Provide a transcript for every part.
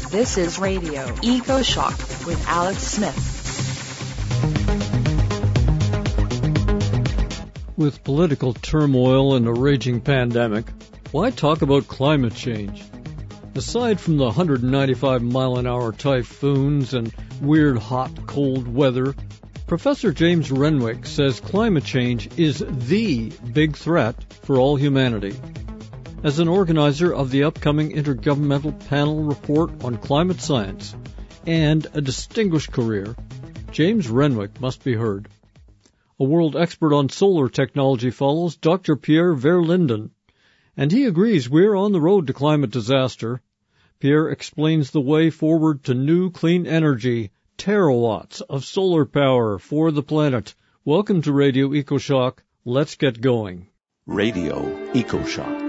This is Radio Eco Shock with Alex Smith. With political turmoil and a raging pandemic, why talk about climate change? Aside from the 195-mile-an-hour typhoons and weird hot, cold weather, Professor James Renwick says climate change is the big threat for all humanity. As an organizer of the upcoming Intergovernmental Panel Report on Climate Science and a distinguished career, James Renwick must be heard. A world expert on solar technology follows Dr. Pierre Verlinden, and he agrees we're on the road to climate disaster. Pierre explains the way forward to new clean energy, terawatts of solar power for the planet. Welcome to Radio EcoShock. Let's get going. Radio EcoShock.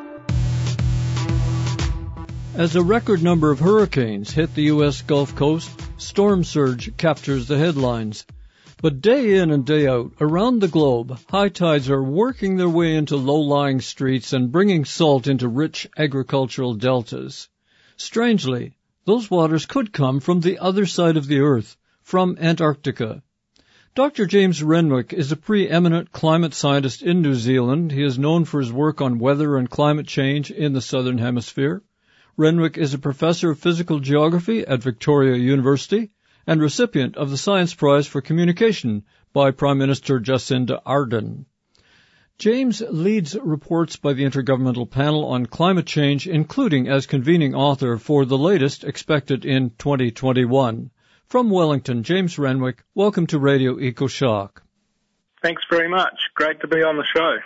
As a record number of hurricanes hit the U.S. Gulf Coast, storm surge captures the headlines. But day in and day out, around the globe, high tides are working their way into low-lying streets and bringing salt into rich agricultural deltas. Strangely, those waters could come from the other side of the Earth, from Antarctica. Dr. James Renwick is a preeminent climate scientist in New Zealand. He is known for his work on weather and climate change in the Southern Hemisphere. Renwick is a professor of physical geography at Victoria University and recipient of the Science Prize for Communication by Prime Minister Jacinda Ardern. James leads reports by the Intergovernmental Panel on Climate Change, including as convening author for the latest expected in 2021. From Wellington, James Renwick, welcome to Radio EcoShock. Thanks very much. Great to be on the show.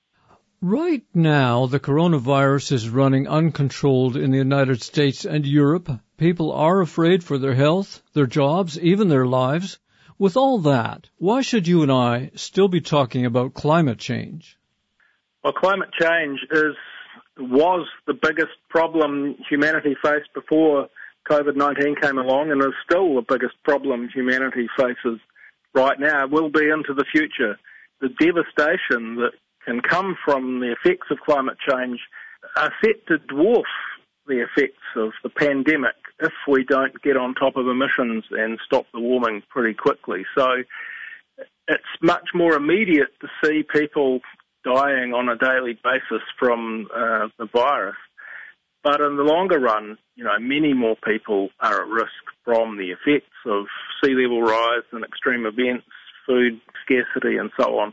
Right now, the coronavirus is running uncontrolled in the United States and Europe. People are afraid for their health, their jobs, even their lives. With all that, why should you and I still be talking about climate change? Well, climate change was the biggest problem humanity faced before COVID-19 came along and is still the biggest problem humanity faces right now, will be into the future. The devastation that can come from the effects of climate change are set to dwarf the effects of the pandemic if we don't get on top of emissions and stop the warming pretty quickly. So it's much more immediate to see people dying on a daily basis from the virus. But in the longer run, many more people are at risk from the effects of sea level rise and extreme events, food scarcity and so on.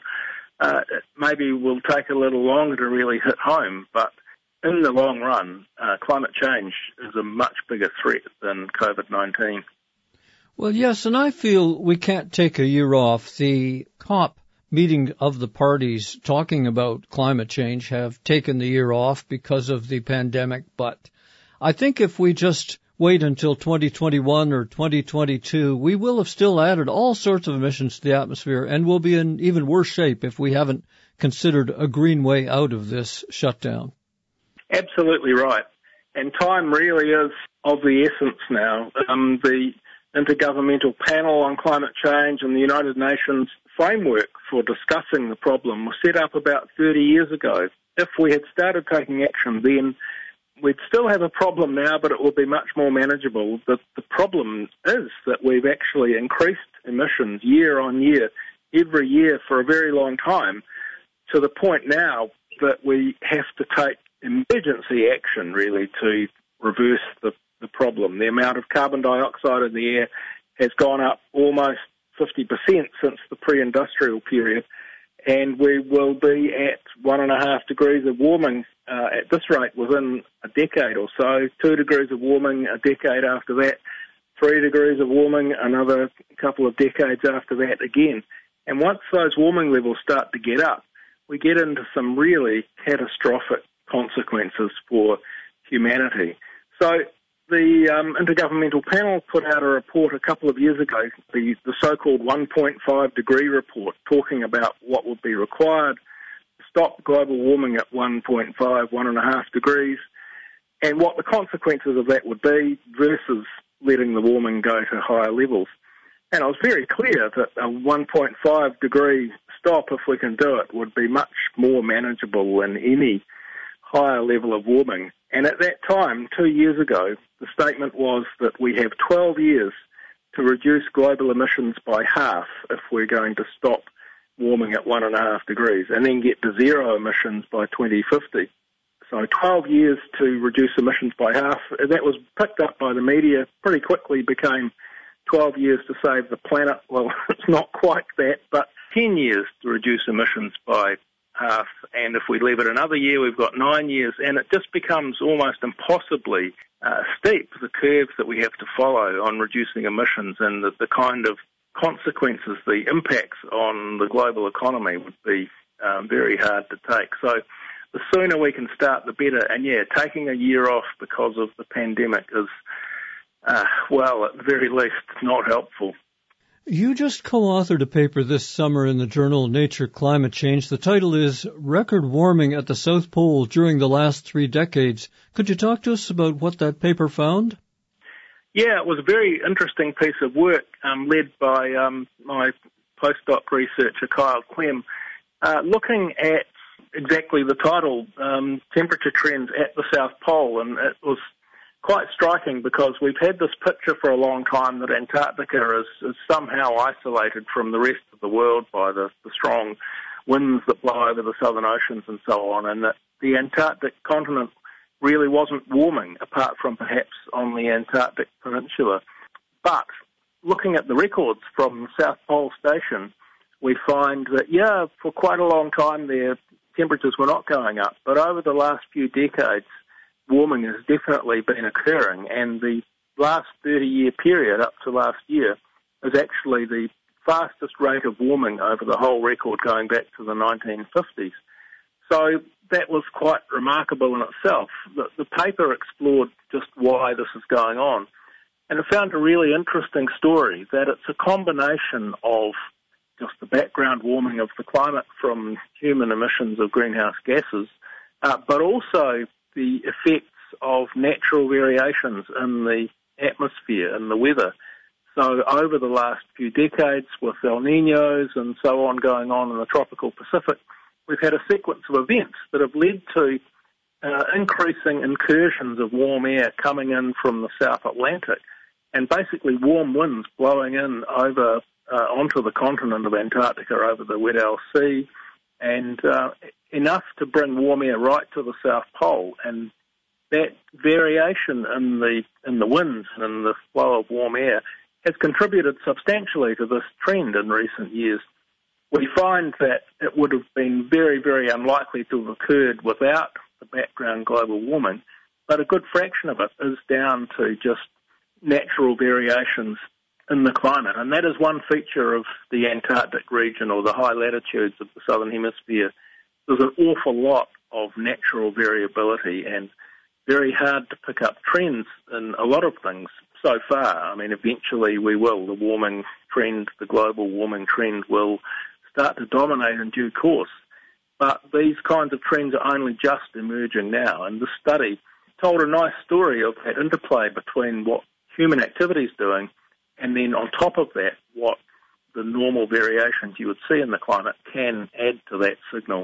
It maybe will take a little longer to really hit home, but in the long run, climate change is a much bigger threat than COVID-19. Well, yes, and I feel we can't take a year off. The COP meeting of the parties talking about climate change have taken the year off because of the pandemic, but I think if we just wait until 2021 or 2022, we will have still added all sorts of emissions to the atmosphere, and we'll be in even worse shape if we haven't considered a green way out of this shutdown. Absolutely right. And time really is of the essence now. The Intergovernmental Panel on Climate Change and the United Nations framework for discussing the problem was set up about 30 years ago. If we had started taking action then, we'd still have a problem now, but it will be much more manageable. The problem is that we've actually increased emissions year on year, every year for a very long time, to the point now that we have to take emergency action, really, to reverse the problem. The amount of carbon dioxide in the air has gone up almost 50% since the pre-industrial period, and we will be at 1.5 degrees of warming at this rate within a decade or so, 2 degrees of warming a decade after that, 3 degrees of warming another couple of decades after that again. And once those warming levels start to get up, we get into some really catastrophic consequences for humanity. So the Intergovernmental Panel put out a report a couple of years ago, the so-called 1.5 degree report, talking about what would be required to stop global warming at 1.5 degrees, and what the consequences of that would be versus letting the warming go to higher levels. And I was very clear that a 1.5 degree stop, if we can do it, would be much more manageable than any higher level of warming. And at that time, 2 years ago, the statement was that we have 12 years to reduce global emissions by half if we're going to stop warming at 1.5 degrees and then get to zero emissions by 2050. So 12 years to reduce emissions by half. That was picked up by the media, pretty quickly became 12 years to save the planet. Well, it's not quite that, but 10 years to reduce emissions by half. And if we leave it another year, we've got 9 years. And it just becomes almost impossibly steep, the curves that we have to follow on reducing emissions, and the kind of consequences, the impacts on the global economy would be very hard to take. So the sooner we can start, the better. And yeah, taking a year off because of the pandemic is, well, at the very least, not helpful. You just co-authored a paper this summer in the journal Nature Climate Change. The title is Record Warming at the South Pole During the Last 3 Decades. Could you talk to us about what that paper found? Yeah, it was a very interesting piece of work led by my postdoc researcher, Kyle Clem, looking at exactly the title, temperature trends at the South Pole. And it was quite striking because we've had this picture for a long time that Antarctica is somehow isolated from the rest of the world by the strong winds that blow over the southern oceans and so on, and that the Antarctic continent really wasn't warming apart from perhaps on the Antarctic Peninsula. But looking at the records from South Pole Station, we find that, yeah, for quite a long time their temperatures were not going up, but over the last few decades, warming has definitely been occurring, and the last 30-year period up to last year is actually the fastest rate of warming over the whole record going back to the 1950s. So that was quite remarkable in itself. The paper explored just why this is going on, and it found a really interesting story that it's a combination of just the background warming of the climate from human emissions of greenhouse gases, but also the effects of natural variations in the atmosphere and the weather. So over the last few decades, with El Niños and so on going on in the tropical Pacific, we've had a sequence of events that have led to increasing incursions of warm air coming in from the South Atlantic, and basically warm winds blowing in over onto the continent of Antarctica over the Weddell Sea, and enough to bring warm air right to the South Pole. And that variation in the winds and the flow of warm air has contributed substantially to this trend in recent years. We find that it would have been very, very unlikely to have occurred without the background global warming, but a good fraction of it is down to just natural variations in the climate. And that is one feature of the Antarctic region, or the high latitudes of the southern hemisphere. There's an awful lot of natural variability and very hard to pick up trends in a lot of things so far. I mean, eventually we will. The warming trend, the global warming trend will start to dominate in due course. But these kinds of trends are only just emerging now. And the study told a nice story of that interplay between what human activity is doing and then on top of that, what the normal variations you would see in the climate can add to that signal.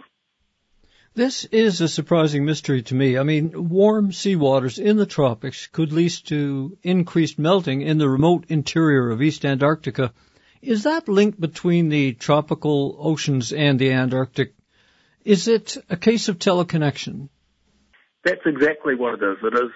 This is a surprising mystery to me. I mean, warm seawaters in the tropics could lead to increased melting in the remote interior of East Antarctica. Is that link between the tropical oceans and the Antarctic? Is it a case of teleconnection? That's exactly what it is. It is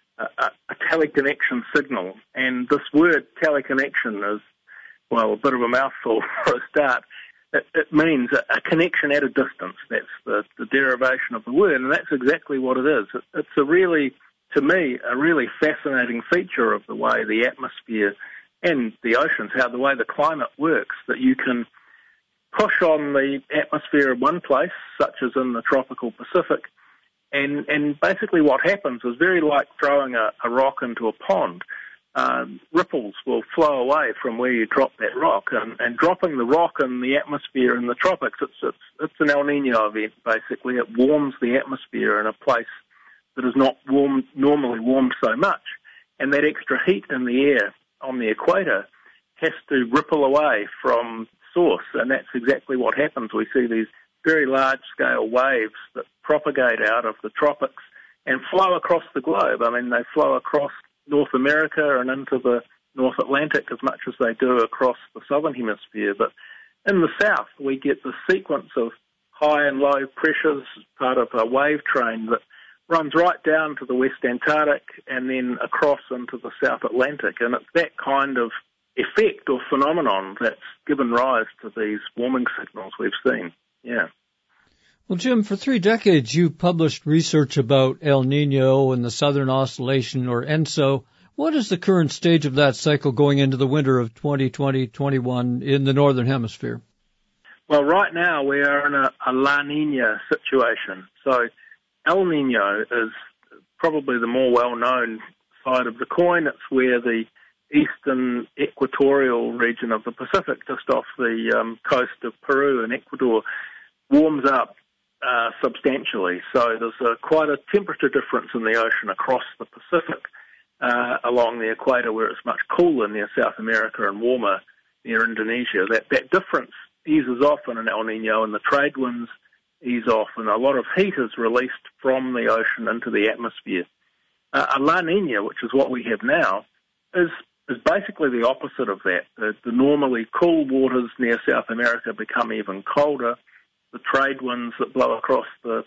a teleconnection signal. And this word teleconnection is, well, a bit of a mouthful for a start. It means a connection at a distance. That's the derivation of the word, and that's exactly what it is. It's a really, to me, a really fascinating feature of the way the atmosphere and the oceans, how the way the climate works, that you can push on the atmosphere in one place, such as in the tropical Pacific, and basically what happens is very like throwing a rock into a pond. Ripples will flow away from where you drop that rock, and dropping the rock in the atmosphere in the tropics, it's an El Niño event, basically. It warms the atmosphere in a place that is not normally warmed so much, and that extra heat in the air on the equator has to ripple away from source, and that's exactly what happens. We see these very large-scale waves that propagate out of the tropics and flow across the globe. I mean, they flow across North America and into the North Atlantic as much as they do across the southern hemisphere. But in the south, we get the sequence of high and low pressures, part of a wave train that runs right down to the West Antarctic and then across into the South Atlantic. And it's that kind of effect or phenomenon that's given rise to these warming signals we've seen. Yeah. Well, Jim, for 3 decades you published research about El Niño and the Southern Oscillation, or ENSO. What is the current stage of that cycle going into the winter of 2020-21 in the Northern Hemisphere? Well, right now we are in a La Nina situation. So El Niño is probably the more well-known side of the coin. It's where the eastern equatorial region of the Pacific, just off the coast of Peru and Ecuador, warms up substantially. So there's quite a temperature difference in the ocean across the Pacific along the equator, where it's much cooler near South America and warmer near Indonesia. That difference eases off in an El Niño, and the trade winds ease off, and a lot of heat is released from the ocean into the atmosphere. A La Nina, which is what we have now, is basically the opposite of that. The normally cool waters near South America become even colder. The trade winds that blow across the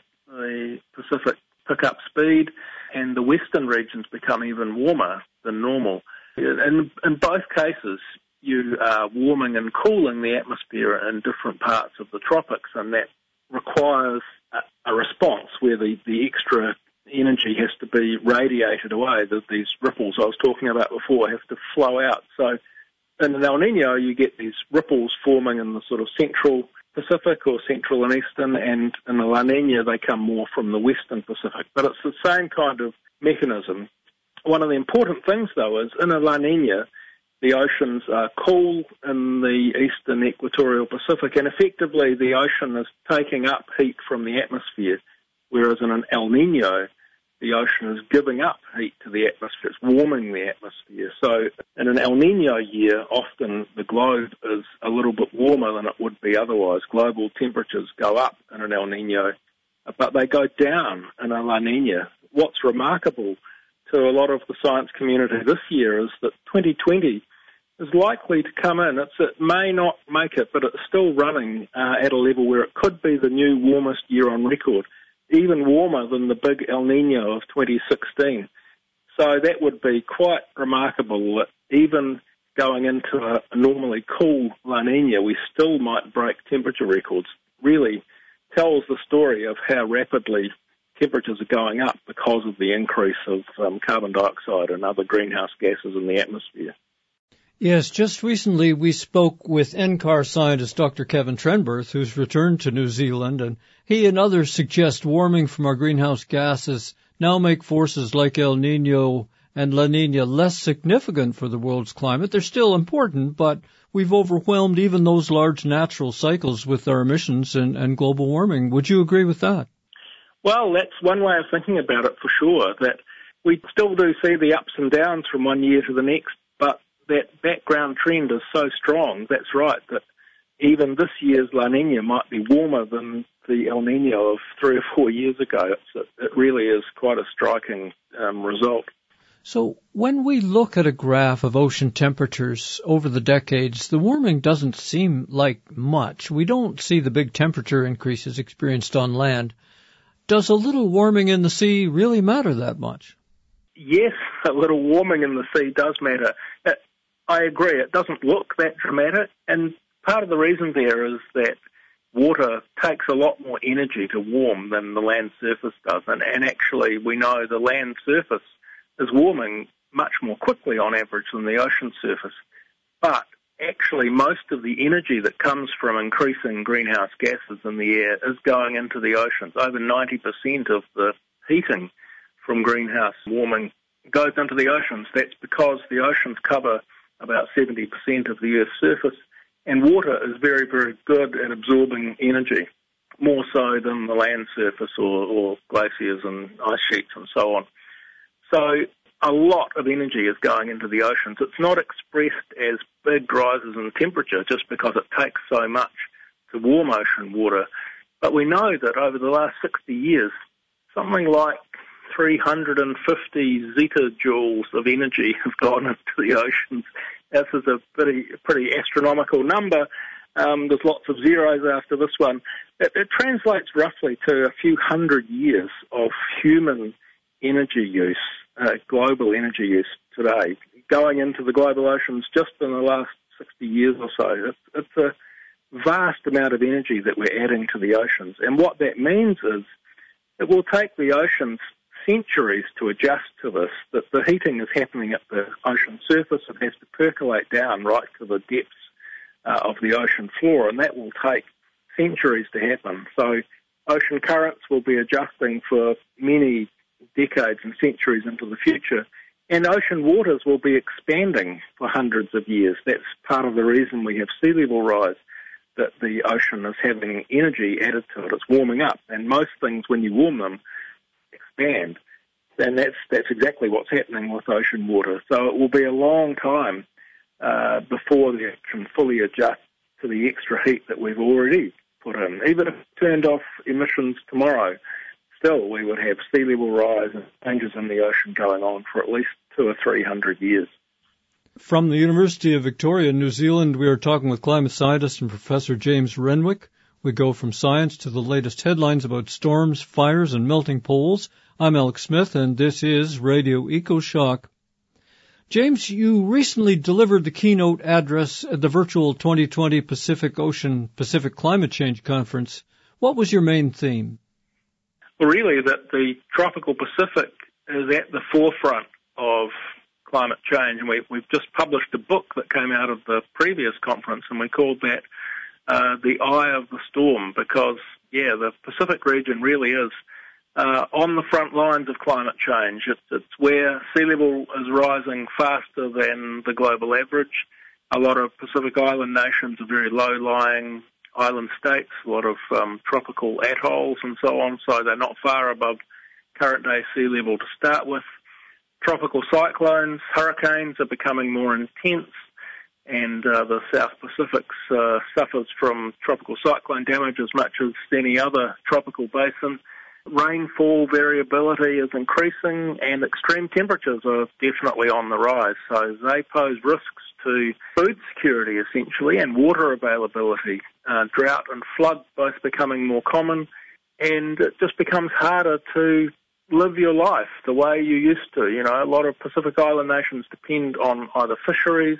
Pacific pick up speed, and the western regions become even warmer than normal. In both cases, you are warming and cooling the atmosphere in different parts of the tropics, and that requires a response where the extra energy has to be radiated away. These ripples I was talking about before have to flow out. So in an El Niño, you get these ripples forming in the sort of central Pacific or central and eastern, and in the La Nina they come more from the western Pacific. But it's the same kind of mechanism. One of the important things, though, is in a La Nina, the oceans are cool in the eastern equatorial Pacific, and effectively the ocean is taking up heat from the atmosphere, whereas in an El Niño, the ocean is giving up heat to the atmosphere. It's warming the atmosphere. So in an El Niño year, often the globe is a little bit warmer than it would be otherwise. Global temperatures go up in an El Niño, but they go down in a La Nina. What's remarkable to a lot of the science community this year is that 2020 is likely to come in. It may not make it, but it's still running at a level where it could be the new warmest year on record, even warmer than the big El Niño of 2016. So that would be quite remarkable that even going into a normally cool La Nina, we still might break temperature records. Really tells the story of how rapidly temperatures are going up because of the increase of carbon dioxide and other greenhouse gases in the atmosphere. Yes, just recently we spoke with NCAR scientist Dr. Kevin Trenberth, who's returned to New Zealand, and he and others suggest warming from our greenhouse gases now make forces like El Niño and La Nina less significant for the world's climate. They're still important, but we've overwhelmed even those large natural cycles with our emissions and global warming. Would you agree with that? Well, that's one way of thinking about it for sure, that we still do see the ups and downs from one year to the next, but that background trend is so strong. That's right, that even this year's La Nina might be warmer than the El Niño of 3 or 4 years ago. It really is quite a striking result. So when we look at a graph of ocean temperatures over the decades, the warming doesn't seem like much. We don't see the big temperature increases experienced on land. Does a little warming in the sea really matter that much? Yes, a little warming in the sea does matter. I agree, it doesn't look that dramatic, and part of the reason there is that water takes a lot more energy to warm than the land surface does, and actually we know the land surface is warming much more quickly on average than the ocean surface. But actually most of the energy that comes from increasing greenhouse gases in the air is going into the oceans. Over 90% of the heating from greenhouse warming goes into the oceans. That's because the oceans cover about 70% of the Earth's surface, and water is very, very good at absorbing energy, more so than the land surface or glaciers and ice sheets and so on. So a lot of energy is going into the oceans. It's not expressed as big rises in temperature just because it takes so much to warm ocean water, But we know that over the last 60 years, something like 350 zetajoules of energy have gone into the oceans. This is a pretty astronomical number. There's lots of zeros after this one. It translates roughly to a few hundred years of human energy use, global energy use today, going into the global oceans just in the last 60 years or so. It's a vast amount of energy that we're adding to the oceans. And what that means is it will take the oceans centuries to adjust to this, that the heating is happening at the ocean surface. It has to percolate down right to the depths of the ocean floor, and that will take centuries to happen. So ocean currents will be adjusting for many decades and centuries into the future, and ocean waters will be expanding for hundreds of years. That's part of the reason we have sea level rise, that the ocean is having energy added to it. It's warming up, and most things, when you warm them, expand. And that's exactly what's happening with ocean water. So it will be a long time before they can fully adjust to the extra heat that we've already put in. Even if it turned off emissions tomorrow, still we would have sea level rise and changes in the ocean going on for at least 200 or 300 years. From the University of Victoria, New Zealand, we are talking with climate scientist and Professor James Renwick. We go from science to the latest headlines about storms, fires, and melting poles. I'm Alex Smith, and this is Radio EcoShock. James, you recently delivered the keynote address at the virtual 2020 Pacific Climate Change Conference. What was your main theme? Well, really that the tropical Pacific is at the forefront of climate change, and we've just published a book that came out of the previous conference, and we called that The Eye of the Storm, because, the Pacific region really is on the front lines of climate change. It's where sea level is rising faster than the global average. A lot of Pacific Island nations are very low-lying island states, a lot of tropical atolls and so on, so they're not far above current day sea level to start with. Tropical cyclones, hurricanes are becoming more intense, and the South Pacific suffers from tropical cyclone damage as much as any other tropical basin. Rainfall variability is increasing, and extreme temperatures are definitely on the rise. So they pose risks to food security, essentially, and water availability. Drought and flood both becoming more common, and it just becomes harder to live your life the way you used to. You know, a lot of Pacific Island nations depend on either fisheries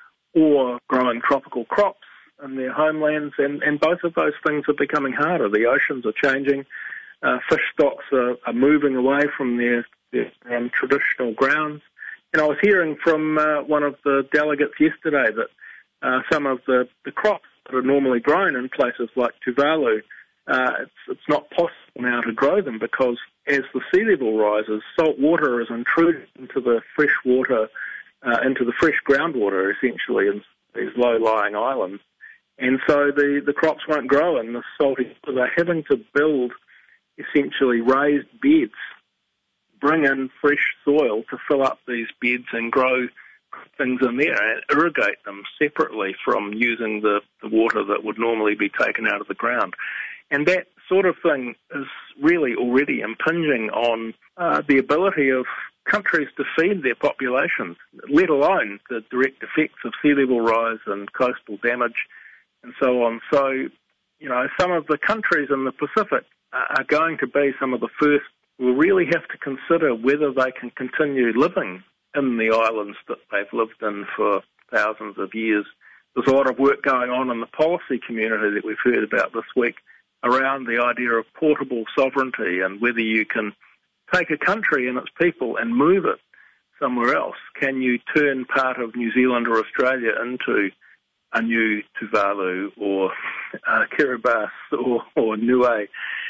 or growing tropical crops in their homelands, and both of those things are becoming harder. The oceans are changing. Fish stocks are moving away from their traditional grounds. And I was hearing from one of the delegates yesterday that some of the crops that are normally grown in places like Tuvalu, it's not possible now to grow them because as the sea level rises, salt water is intruded into the fresh water, into the fresh groundwater, essentially, in these low-lying islands. And so the crops won't grow in the salty, so they're having to build essentially raised beds, bring in fresh soil to fill up these beds and grow things in there and irrigate them separately from using the water that would normally be taken out of the ground. And that sort of thing is really already impinging on the ability of countries to feed their populations, let alone the direct effects of sea level rise and coastal damage and so on. So, you know, some of the countries in the Pacific are going to be some of the first who will really have to consider whether they can continue living in the islands that they've lived in for thousands of years. There's a lot of work going on in the policy community that we've heard about this week around the idea of portable sovereignty and whether you can take a country and its people and move it somewhere else. Can you turn part of New Zealand or Australia into a new Tuvalu or Kiribati or Niue?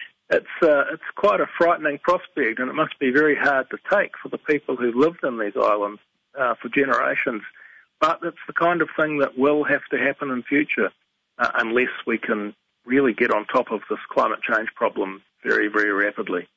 It's quite a frightening prospect, and it must be very hard to take for the people who lived in these islands for generations. But it's the kind of thing that will have to happen in future unless we can really get on top of this climate change problem very, very rapidly.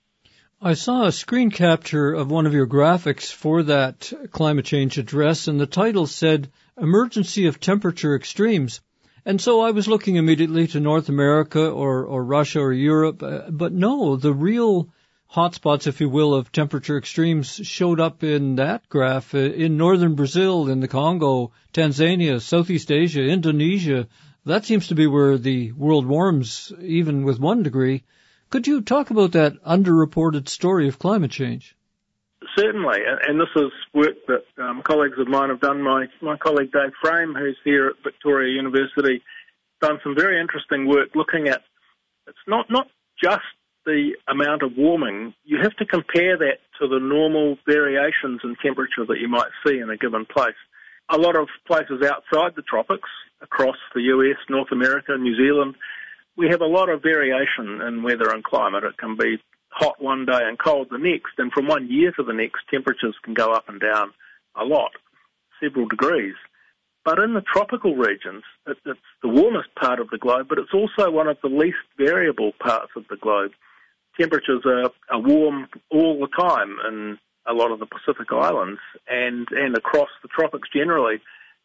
I saw a screen capture of one of your graphics for that climate change address, and the title said, Emergency of Temperature Extremes. And so I was looking immediately to North America or Russia or Europe, but no, the real hotspots, if you will, of temperature extremes showed up in that graph in northern Brazil, in the Congo, Tanzania, Southeast Asia, Indonesia. That seems to be where the world warms, even with 1 degree. Could you talk about that underreported story of climate change? Certainly, and this is work that colleagues of mine have done. My colleague Dave Frame, who's here at Victoria University, done some very interesting work looking at, it's not just the amount of warming. You have to compare that to the normal variations in temperature that you might see in a given place. A lot of places outside the tropics, across the US, North America, New Zealand, we have a lot of variation in weather and climate. It can be hot one day and cold the next, and from one year to the next, temperatures can go up and down a lot, several degrees. But in the tropical regions, it's the warmest part of the globe, but it's also one of the least variable parts of the globe. Temperatures are warm all the time in a lot of the Pacific Islands and across the tropics generally.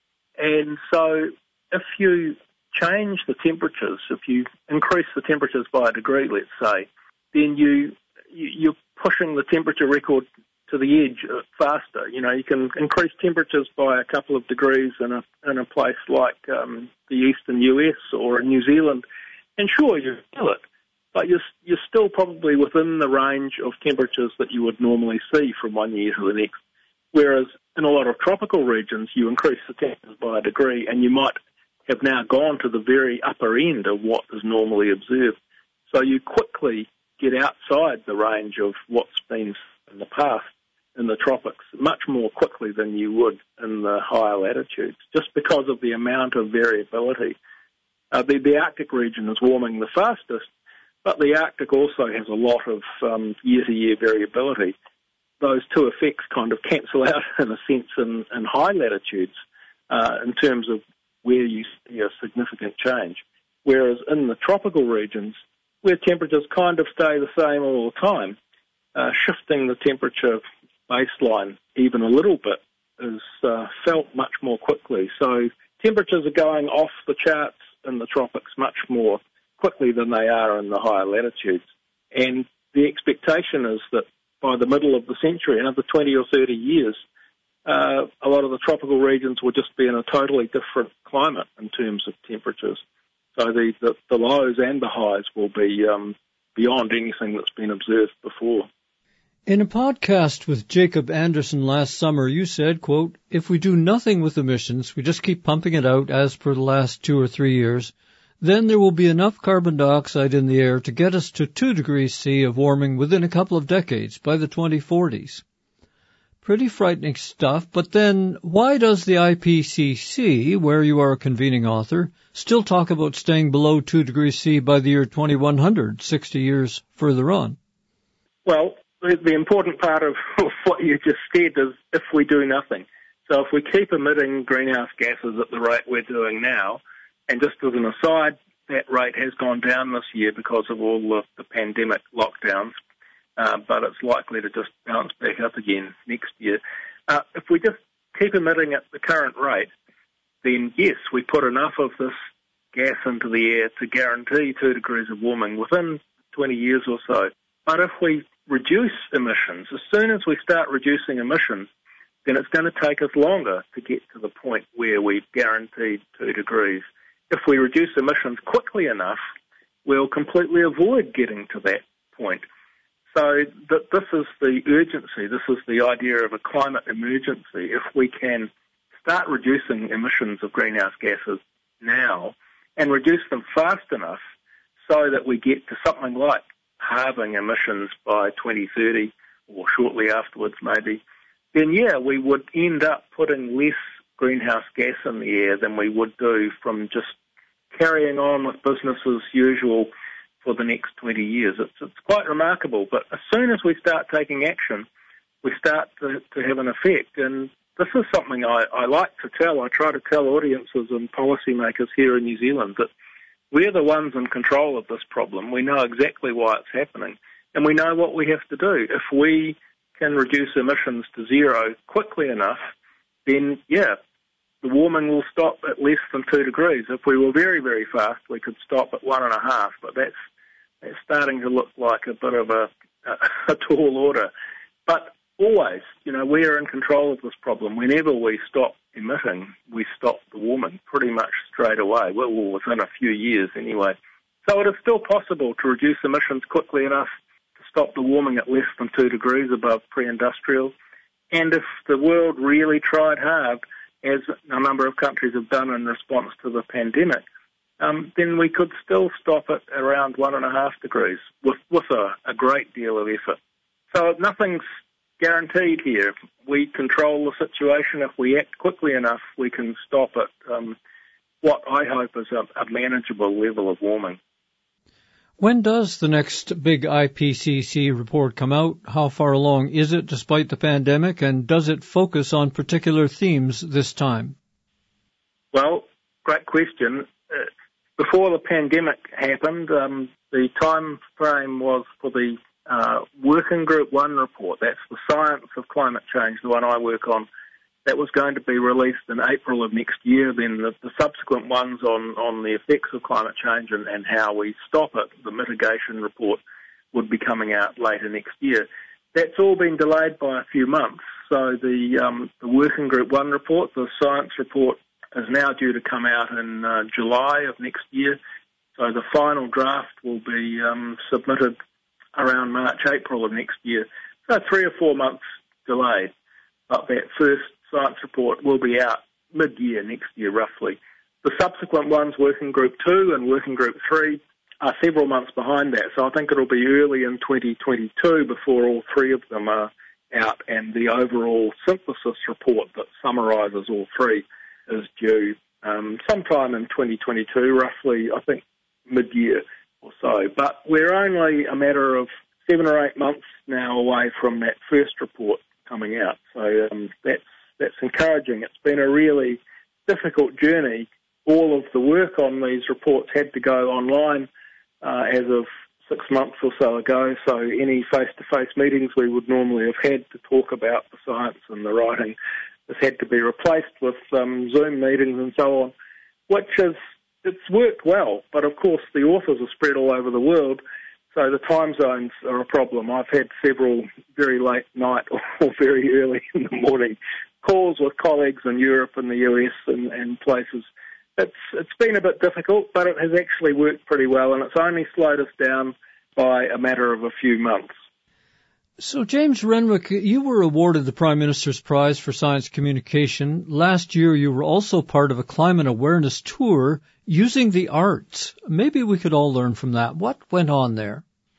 And so if you change the temperatures, if you increase the temperatures by a degree, let's say, then you're pushing the temperature record to the edge faster. You know, you can increase temperatures by a couple of degrees in a place like the eastern US or in New Zealand, and sure, you feel it, but you're still probably within the range of temperatures that you would normally see from one year to the next. Whereas in a lot of tropical regions, you increase the temperatures by a degree, and you might have now gone to the very upper end of what is normally observed. So you quickly get outside the range of what's been in the past in the tropics much more quickly than you would in the higher latitudes, just because of the amount of variability. The Arctic region is warming the fastest, but the Arctic also has a lot of year-to-year variability. Those two effects kind of cancel out, in a sense, in high latitudes in terms of where you see a significant change. Whereas in the tropical regions, where temperatures kind of stay the same all the time, shifting the temperature baseline even a little bit is felt much more quickly. So temperatures are going off the charts in the tropics much more quickly than they are in the higher latitudes. And the expectation is that by the middle of the century, another 20 or 30 years, a lot of the tropical regions will just be in a totally different climate in terms of temperatures. So the lows and the highs will be beyond anything that's been observed before. In a podcast with Jacob Anderson last summer, you said, quote, "If we do nothing with emissions, we just keep pumping it out as per the last 2 or 3 years, then there will be enough carbon dioxide in the air to get us to 2 degrees C of warming within a couple of decades, by the 2040s. Pretty frightening stuff, but then why does the IPCC, where you are a convening author, still talk about staying below 2 degrees C by the year 2100, 60 years further on? Well, the important part of what you just said is if we do nothing. So if we keep emitting greenhouse gases at the rate we're doing now, and just as an aside, that rate has gone down this year because of all the pandemic lockdowns, but it's likely to just bounce back up again next year. If we just keep emitting at the current rate, then yes, we put enough of this gas into the air to guarantee 2 degrees of warming within 20 years or so. But if we reduce emissions, as soon as we start reducing emissions, then it's going to take us longer to get to the point where we've guaranteed 2 degrees. If we reduce emissions quickly enough, we'll completely avoid getting to that point. So this is the urgency, this is the idea of a climate emergency. If we can start reducing emissions of greenhouse gases now and reduce them fast enough so that we get to something like halving emissions by 2030 or shortly afterwards maybe, then yeah, we would end up putting less greenhouse gas in the air than we would do from just carrying on with business as usual for the next 20 years. It's quite remarkable, but as soon as we start taking action, we start to have an effect. And this is something I like to tell. I try to tell audiences and policymakers here in New Zealand that we're the ones in control of this problem. We know exactly why it's happening, and we know what we have to do. If we can reduce emissions to zero quickly enough, then, yeah, the warming will stop at less than 2 degrees. If we were very, very fast, we could stop at 1.5, but that's starting to look like a bit of a tall order. But always, we are in control of this problem. Whenever we stop emitting, we stop the warming pretty much straight away, well, within a few years anyway. So it is still possible to reduce emissions quickly enough to stop the warming at less than 2 degrees above pre-industrial. And if the world really tried hard, as a number of countries have done in response to the pandemic, then we could still stop it around 1.5 degrees with a great deal of effort. So nothing's guaranteed here. We control the situation. If we act quickly enough, we can stop it, what I hope is a manageable level of warming. When does the next big IPCC report come out? How far along is it despite the pandemic, and does it focus on particular themes this time? Well, great question. Before the pandemic happened, the time frame was for the Working Group 1 report. That's the science of climate change, the one I work on. That was going to be released in April of next year. Then the subsequent ones on the effects of climate change and how we stop it, the mitigation report, would be coming out later next year. That's all been delayed by a few months. So the Working Group 1 report, the science report, is now due to come out in July of next year. So the final draft will be submitted around March, April of next year. So 3 or 4 months delayed. But that first science report will be out mid-year next year, roughly. The subsequent ones, Working Group 2 and Working Group 3, are several months behind that. So I think it'll be early in 2022 before all 3 of them are out, and the overall synthesis report that summarises all 3 is due sometime in 2022, roughly, I think, mid-year or so. But we're only a matter of 7 or 8 months now away from that first report coming out. So that's encouraging. It's been a really difficult journey. All of the work on these reports had to go online as of 6 months or so ago. So any face-to-face meetings we would normally have had to talk about the science and the writing has had to be replaced with Zoom meetings and so on, which it's worked well. But of course the authors are spread all over the world, so the time zones are a problem. I've had several very late night or very early in the morning calls with colleagues in Europe and the US and places. It's been a bit difficult, but it has actually worked pretty well, and it's only slowed us down by a matter of a few months. So, James Renwick, you were awarded the Prime Minister's Prize for Science Communication. Last year, you were also part of a climate awareness tour using the arts. Maybe we could all learn from that. What went on there?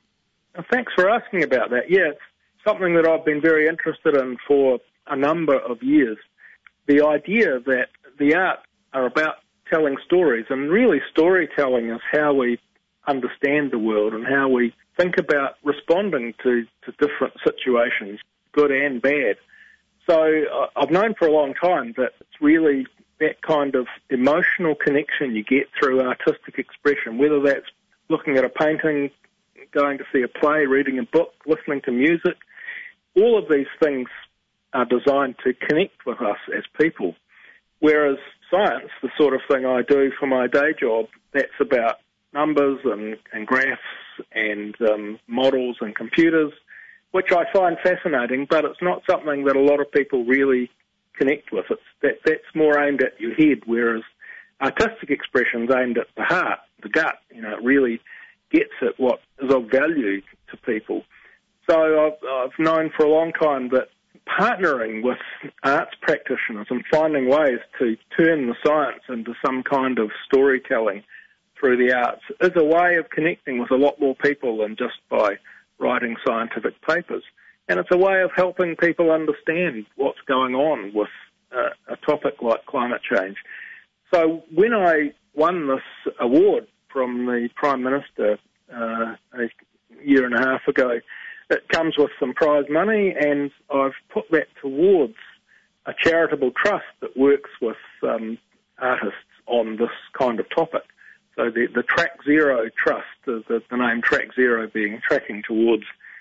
Thanks for asking about that. Yeah, it's something that I've been very interested in for a number of years. The idea that the arts are about telling stories, and really storytelling is how we understand the world and how we think about responding to different situations, good and bad. So I've known for a long time that it's really that kind of emotional connection you get through artistic expression, whether that's looking at a painting, going to see a play, reading a book, listening to music. All of these things are designed to connect with us as people. Whereas science, the sort of thing I do for my day job, that's about numbers and graphs and models and computers, which I find fascinating, but it's not something that a lot of people really connect with. That's more aimed at your head, whereas artistic expression's aimed at the heart, the gut. It really gets at what is of value to people. So I've known for a long time that partnering with arts practitioners and finding ways to turn the science into some kind of storytelling through the arts is a way of connecting with a lot more people than just by writing scientific papers. And it's a way of helping people understand what's going on with a topic like climate change. So when I won this award from the Prime Minister a year and a half ago, it comes with some prize money, and I've put that towards a charitable trust that works with artists on this kind of topic. So the Track Zero Trust, the name Track Zero being tracking towards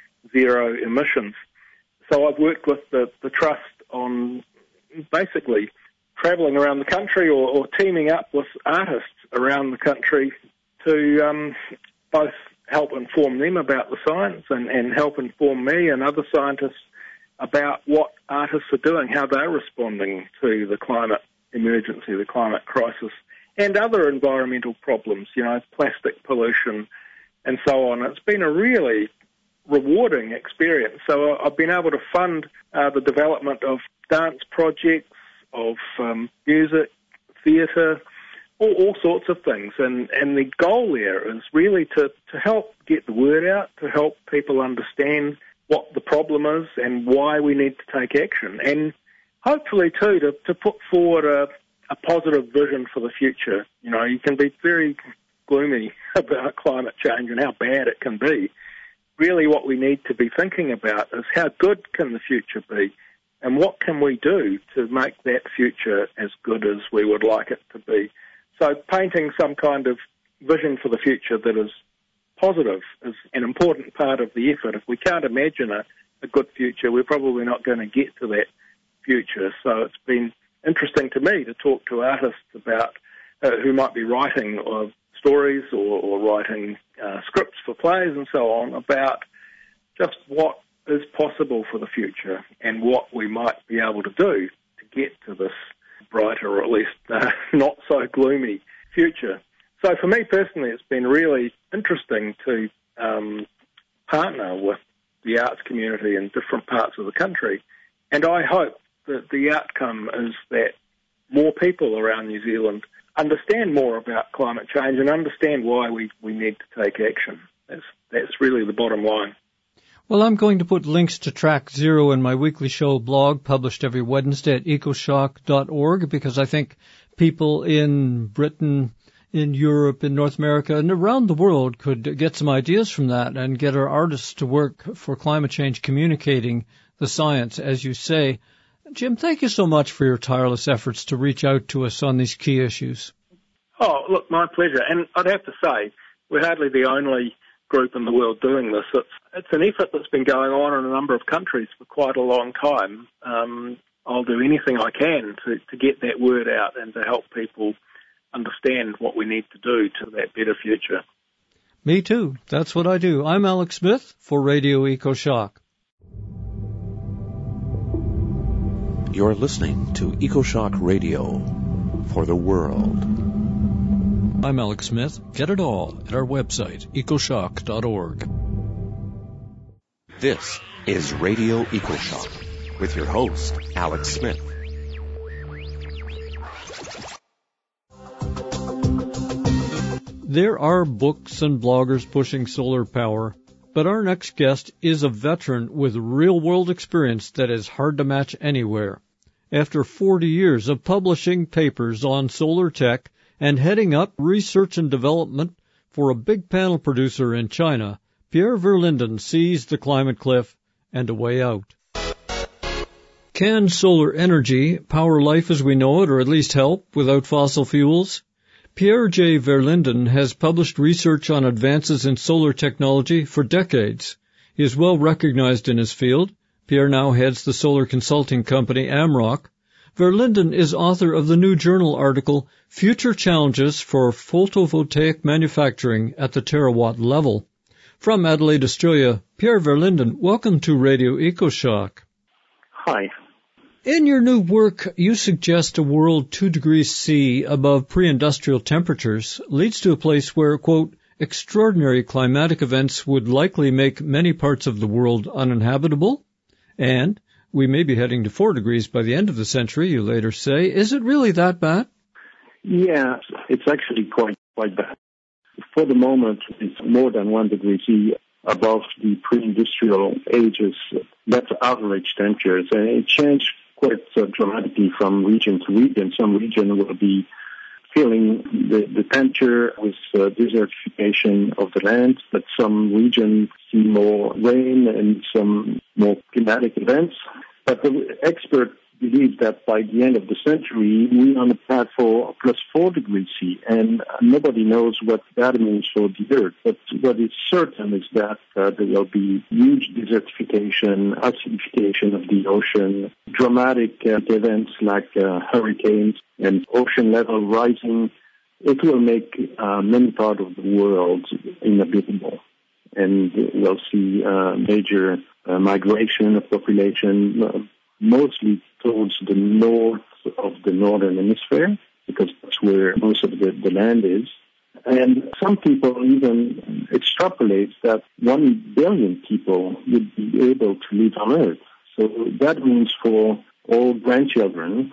zero emissions. So I've worked with the trust on basically travelling around the country or teaming up with artists around the country to both help inform them about the science and help inform me and other scientists about what artists are doing, how they're responding to the climate emergency, the climate crisis, and other environmental problems, plastic pollution and so on. It's been a really rewarding experience. So I've been able to fund the development of dance projects, of music, theatre, all sorts of things. And the goal there is really to help get the word out, to help people understand what the problem is and why we need to take action. And hopefully, too, to put forward a positive vision for the future. You can be very gloomy about climate change and how bad it can be. Really what we need to be thinking about is how good can the future be and what can we do to make that future as good as we would like it to be. So painting some kind of vision for the future that is positive is an important part of the effort. If we can't imagine a good future, we're probably not going to get to that future. So it's been interesting to me to talk to artists about who might be writing stories or writing scripts for plays and so on about just what is possible for the future and what we might be able to do to get to this brighter or at least not so gloomy future. So for me personally, it's been really interesting to partner with the arts community in different parts of the country, and I hope that the outcome is that more people around New Zealand understand more about climate change and understand why we need to take action. That's really the bottom line. Well, I'm going to put links to Track Zero in my weekly show blog, published every Wednesday at ecoshock.org, because I think people in Britain, in Europe, in North America, and around the world could get some ideas from that and get our artists to work for climate change, communicating the science, as you say. Jim, thank you so much for your tireless efforts to reach out to us on these key issues. Oh, look, my pleasure. And I'd have to say, we're hardly the only group in the world doing this. It's an effort that's been going on in a number of countries for quite a long time. I'll do anything I can to get that word out and to help people understand what we need to do to that better future. Me too. That's what I do. I'm Alex Smith for Radio EcoShock. You're listening to EcoShock Radio for the world. I'm Alex Smith. Get it all at our website, ecoshock.org. This is Radio EcoShock with your host, Alex Smith. There are books and bloggers pushing solar power, but our next guest is a veteran with real-world experience that is hard to match anywhere. After 40 years of publishing papers on solar tech and heading up research and development for a big panel producer in China, Pierre Verlinden sees the climate cliff and a way out. Can solar energy power life as we know it, or at least help without fossil fuels? Pierre J. Verlinden has published research on advances in solar technology for decades. He is well recognized in his field. Pierre now heads the solar consulting company Amrock. Verlinden is author of the new journal article, Future Challenges for Photovoltaic Manufacturing at the Terawatt Level. From Adelaide, Australia, Pierre Verlinden, welcome to Radio EcoShock. Hi. In your new work, you suggest a world 2 degrees C above pre-industrial temperatures leads to a place where, quote, extraordinary climatic events would likely make many parts of the world uninhabitable, and we may be heading to 4 degrees by the end of the century, you later say. Is it really that bad? Yeah, it's actually quite bad. For the moment, it's more than 1 degree C above the pre-industrial ages. That's average temperatures, and it changed quite dramatically from region to region. Some region will be feeling the temperature with desertification of the land, but some regions see more rain and some more climatic events. But the experts believe that by the end of the century, we're on a path for plus 4 degrees C, and nobody knows what that means for the Earth. But what is certain is that there will be huge desertification, acidification of the ocean, dramatic events like hurricanes and ocean level rising. It will make many parts of the world inhabitable, and we'll see major migration of population, mostly towards the north of the northern hemisphere, because that's where most of the land is. And some people even extrapolate that 1 billion people would be able to live on Earth. So that means for all grandchildren,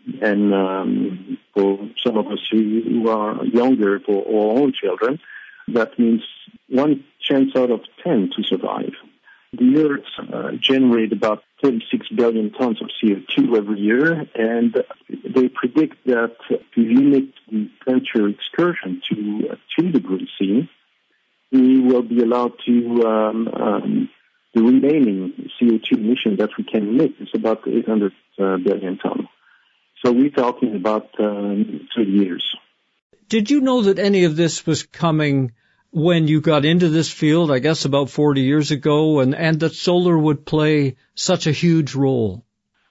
and for some of us who are younger, for our own children, that means 1 chance out of 10 to survive. The Earth generates about 36 billion tons of CO2 every year, and they predict that to limit the temperature excursion to 2 degrees C, we will be allowed to, the remaining CO2 emission that we can emit is about 800 billion tons. So we're talking about 2 years. Did you know that any of this was coming when you got into this field, I guess about 40 years ago, and that solar would play such a huge role?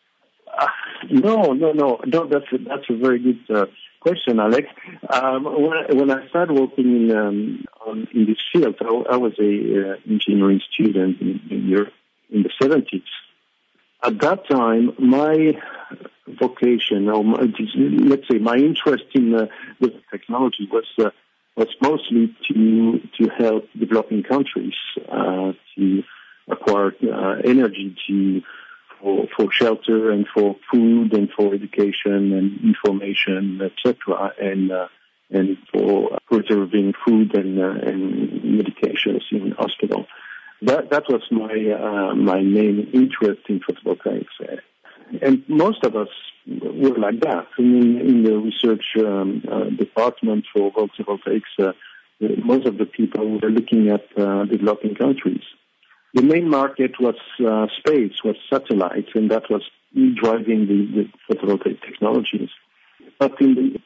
No. That's a very good question, Alex. When I started working in this field, I was a engineering student in the 70s. At that time, my vocation, or let's say my interest in the technology was mostly to help developing countries to acquire energy for shelter and for food and for education and information, etc., and for preserving food and medications in hospital. That was my main interest in photovoltaics. And most of us were like that. In the research department for photovoltaics, most of the people were looking at developing countries. The main market was space, was satellites, and that was driving the photovoltaic technologies. But in the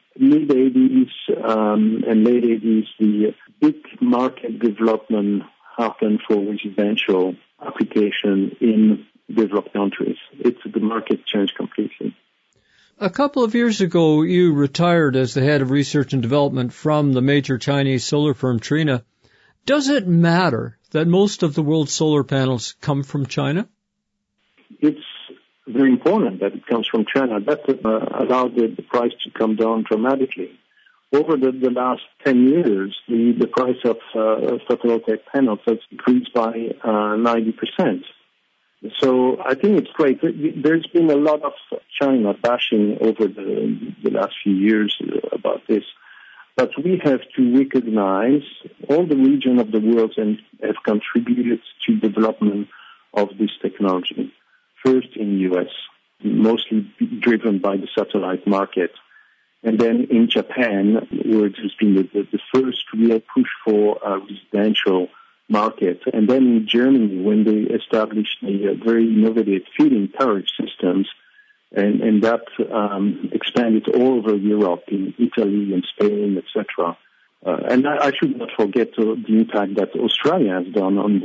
mid-'80s and late 80s, the big market development happened for residential application in developed countries. The market changed completely. A couple of years ago, you retired as the head of research and development from the major Chinese solar firm Trina. Does it matter that most of the world's solar panels come from China? It's very important that it comes from China. That allowed the price to come down dramatically. Over the last 10 years, the price of photovoltaic panels has increased by 90%. So I think it's great. There's been a lot of China bashing over the last few years about this. But we have to recognize all the regions of the world and have contributed to development of this technology. First in the U.S., mostly driven by the satellite market. And then in Japan, where it has been the first real push for a residential market. And then in Germany, when they established the very innovative feed-in tariff systems, and that expanded all over Europe, in Italy and Spain, etc. And I should not forget the impact that Australia has done on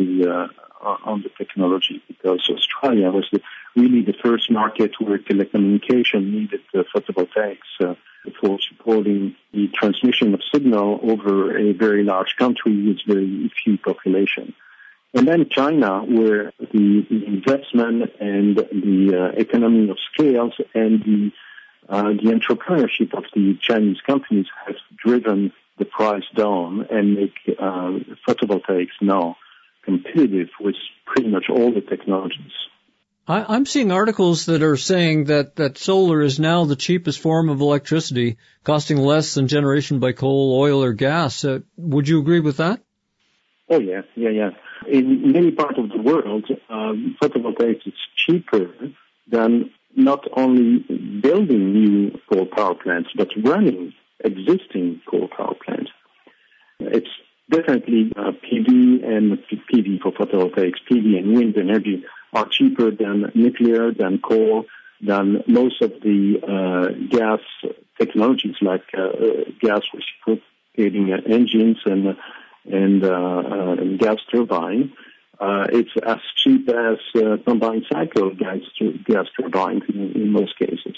the technology, because Australia was really the first market where telecommunication needed photovoltaics for supporting the transmission of signal over a very large country with very few population. And then China, where the investment and the economy of scales and the entrepreneurship of the Chinese companies has driven the price down and make photovoltaics now competitive with pretty much all the technologies. I'm seeing articles that are saying that solar is now the cheapest form of electricity, costing less than generation by coal, oil, or gas. Would you agree with that? Oh, yeah. In many parts of the world, photovoltaics is cheaper than not only building new coal power plants, but running existing coal power plants. It's definitely PV and PV for photovoltaics, PV and wind energy are cheaper than nuclear, than coal, than most of the gas technologies like gas reciprocating engines and gas turbine. It's as cheap as combined cycle gas turbines in most cases.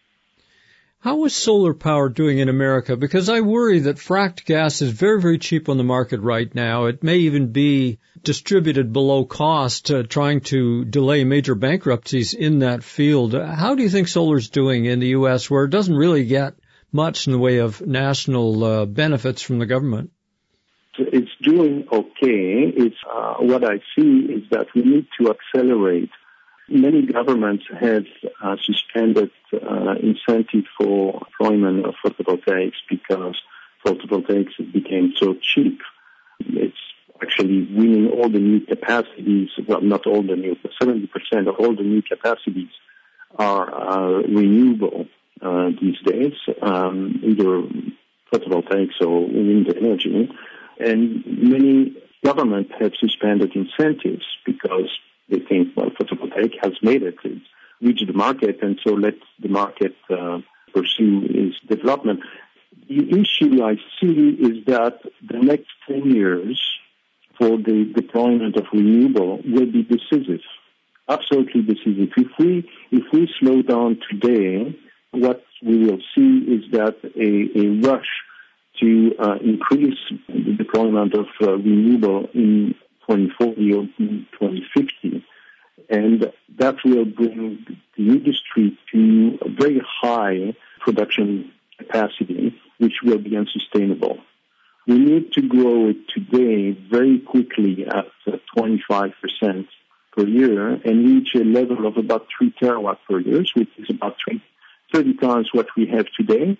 How is solar power doing in America? Because I worry that fracked gas is very, very cheap on the market right now. It may even be distributed below cost, trying to delay major bankruptcies in that field. How do you think solar is doing in the U.S., where it doesn't really get much in the way of national benefits from the government? It's doing okay. It's what I see is that we need to accelerate. Many governments have suspended incentive for deployment of photovoltaics because photovoltaics became so cheap. It's actually winning all the new capacities, well, not all the new, but 70% of all the new capacities are renewable these days, either photovoltaics or wind energy. And many governments have suspended incentives because they think, well, photovoltaic has made it. It's reached the market, and so let the market pursue its development. The issue I see is that the next 10 years for the deployment of renewable will be decisive, absolutely decisive. If we slow down today, what we will see is that a rush to increase the deployment of renewable in 2040 or 2050, and that will bring the industry to a very high production capacity, which will be unsustainable. We need to grow it today very quickly at 25% per year and reach a level of about 3 terawatt per year, which is about 30 times what we have today.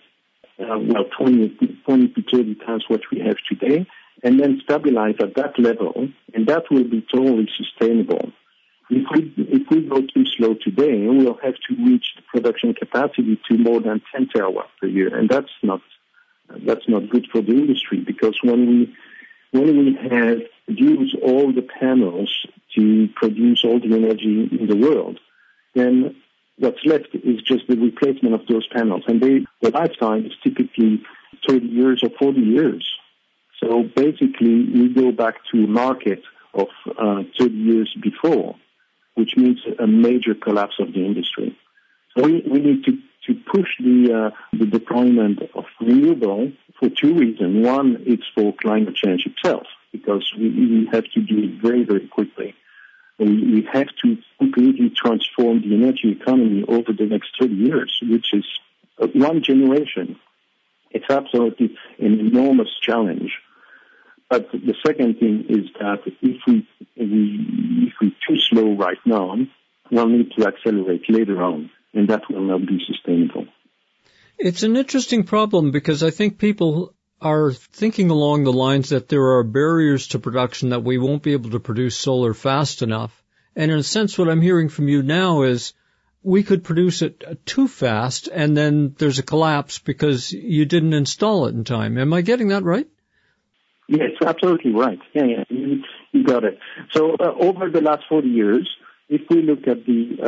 20 to 30 times what we have today, and then stabilize at that level, and that will be totally sustainable. If we go too slow today, we'll have to reach the production capacity to more than 10 terawatt per year, and that's not good for the industry, because when we have used all the panels to produce all the energy in the world, then what's left is just the replacement of those panels, and the lifetime is typically 30 years or 40 years. So basically, we go back to a market of 30 years before, which means a major collapse of the industry. So we need to push the deployment of renewable for two reasons. One, it's for climate change itself, because we have to do it very, very quickly. We have to completely transform the energy economy over the next 30 years, which is one generation. It's absolutely an enormous challenge. But the second thing is that if we're too slow right now, we'll need to accelerate later on, and that will not be sustainable. It's an interesting problem because I think people are thinking along the lines that there are barriers to production, that we won't be able to produce solar fast enough. And in a sense, what I'm hearing from you now is we could produce it too fast, and then there's a collapse because you didn't install it in time. Am I getting that right? Yes, absolutely right. Yeah, you got it. So over the last 40 years, if we look at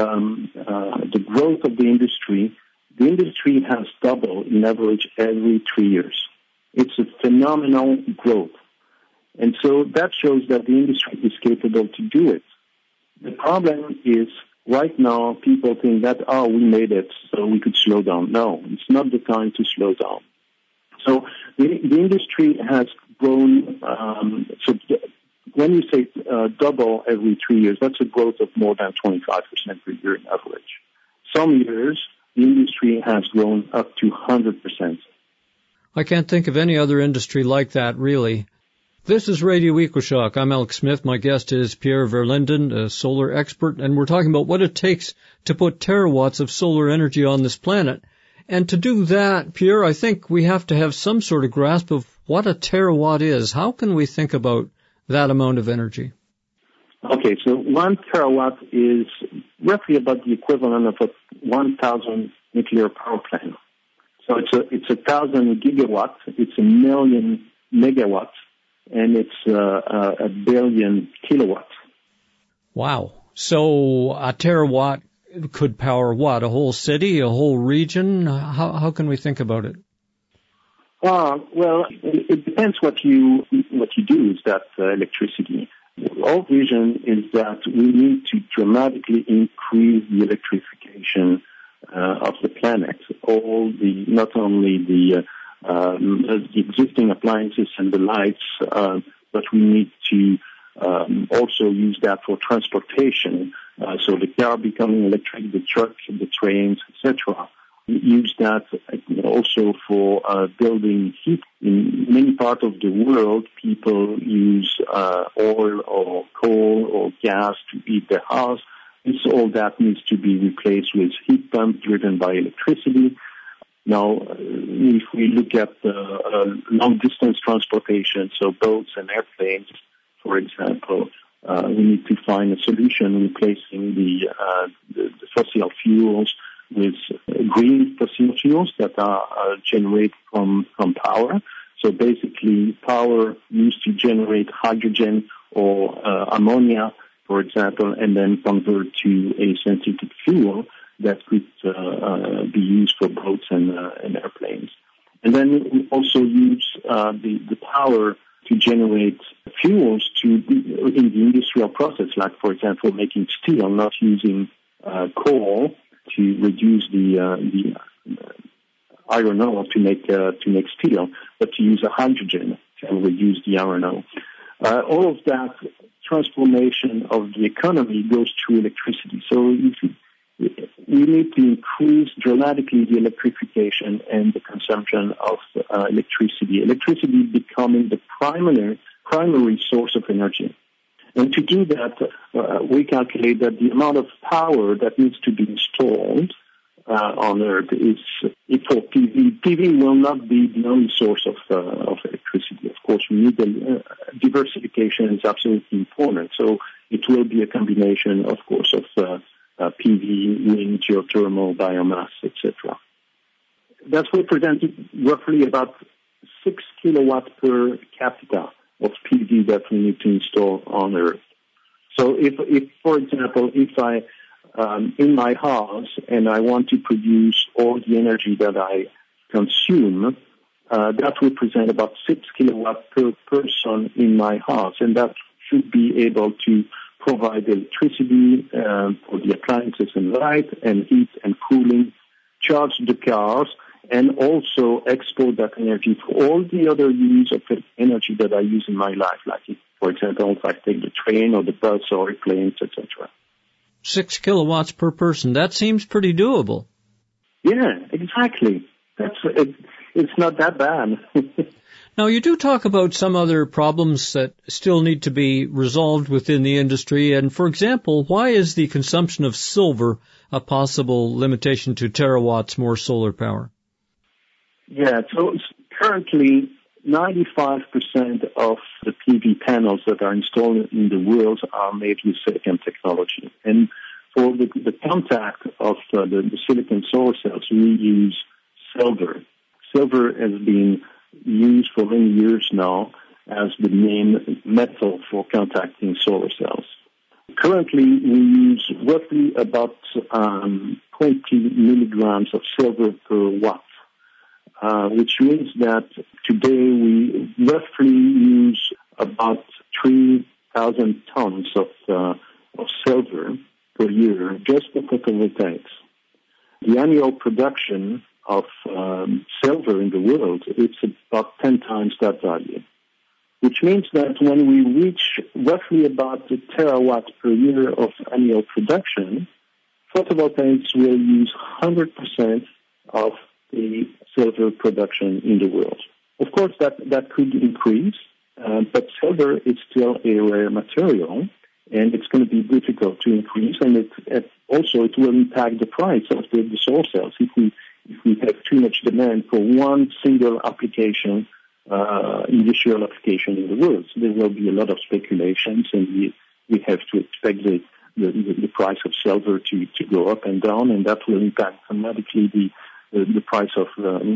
the growth of the industry has doubled in average every 3 years. It's a phenomenal growth. And so that shows that the industry is capable to do it. The problem is right now people think that, we made it, so we could slow down. No, it's not the time to slow down. So the industry has grown. So when you say double every 3 years, that's a growth of more than 25% per year in average. Some years, the industry has grown up to 100%. I can't think of any other industry like that, really. This is Radio EcoShock. I'm Alex Smith. My guest is Pierre Verlinden, a solar expert, and we're talking about what it takes to put terawatts of solar energy on this planet. And to do that, Pierre, I think we have to have some sort of grasp of what a terawatt is. How can we think about that amount of energy? Okay, so 1 terawatt is roughly about the equivalent of a 1,000 nuclear power plant. So it's 1,000 gigawatts, it's 1 million megawatts, and it's a billion kilowatts. Wow. So a terawatt could power what? A whole city, a whole region? How can we think about it? Well, it depends what you do with that electricity. Our vision is that we need to dramatically increase the electrification of the planet. Not only the existing appliances and the lights, but we need to also use that for transportation. So the car becoming electric, the truck, the trains, etc. Use that also for building heat. In many parts of the world, people use oil or coal or gas to heat their house. All that needs to be replaced with heat pumps driven by electricity. Now, if we look at long-distance transportation, so boats and airplanes, for example, we need to find a solution replacing the fossil fuels with green fossil fuels that are generated from power. So basically, power used to generate hydrogen or ammonia, for example, and then convert to a synthetic fuel that could be used for boats and airplanes. And then we also use the power to generate fuels in the industrial process, like, for example, making steel, not using coal to reduce the iron ore to make steel, but to use a hydrogen to reduce the iron ore. All of that transformation of the economy goes through electricity. So we need to increase dramatically the electrification and the consumption of electricity. Electricity becoming the primary source of energy. And to do that, we calculate that the amount of power that needs to be installed on Earth is for PV. PV will not be the only source of electricity. Of course, we need diversification is absolutely important. So it will be a combination, of course, of PV, wind, geothermal, biomass, etc. That's represented roughly about 6 kilowatts per capita of PV that we need to install on Earth. So if for example, if I in my house and I want to produce all the energy that I consume, that represents about 6 kilowatts per person in my house, and that should be able to provide electricity for the appliances and light and heat and cooling, charge the cars, and also export that energy for all the other use of energy that I use in my life, like, for example, if I take the train or the bus or airplanes, etc. 6 kilowatts per person. That seems pretty doable. Yeah, exactly. It's not that bad. Now, you do talk about some other problems that still need to be resolved within the industry. And, for example, why is the consumption of silver a possible limitation to terawatts more solar power? Yeah, so currently 95% of the PV panels that are installed in the world are made with silicon technology. And for the contact of the silicon solar cells, we use silver. Silver has been used for many years now as the main metal for contacting solar cells. Currently, we use roughly about 20 milligrams of silver per watt, which means that today we roughly use about 3,000 tons of silver per year just for photovoltaics. The annual production of silver in the world, it's about 10 times that value, which means that when we reach roughly about a terawatt per year of annual production, photovoltaics will use 100% of the silver production in the world. Of course, that could increase, but silver is still a rare material, and it's going to be difficult to increase, and it will impact the price of the solar cells. If we have too much demand for one single application, industrial application in the world, so there will be a lot of speculations, and we have to expect the price of silver to go up and down, and that will impact dramatically the price of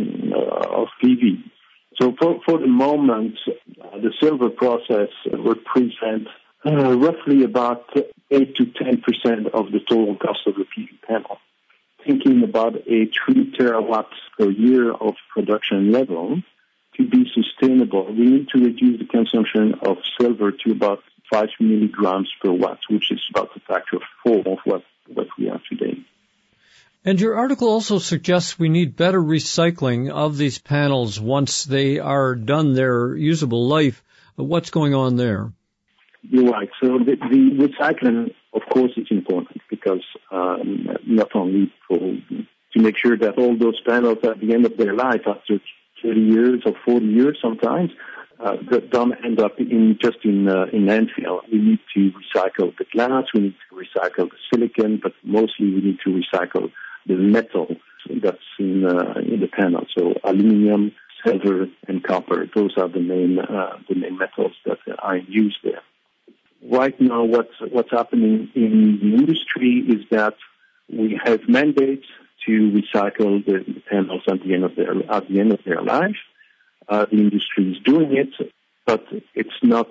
PV. So for the moment, the silver process represents roughly about 8 to 10% of the total cost of the PV panel. Thinking about a 3 terawatts per year of production level, to be sustainable, we need to reduce the consumption of silver to about 5 milligrams per watt, which is about a factor of 4 of what we have today. And your article also suggests we need better recycling of these panels once they are done their usable life. What's going on there? You're right. So the recycling, of course, is important because not only to make sure that all those panels at the end of their life, after 30 years or 40 years sometimes, don't end up in landfill. We need to recycle the glass, we need to recycle the silicon, but mostly we need to recycle the metal that's in the panel. So aluminum, silver, and copper. Those are the main metals that are in use there. Right now, what's happening in the industry is that we have mandates to recycle the panels at the end of their life. The industry is doing it, but it's not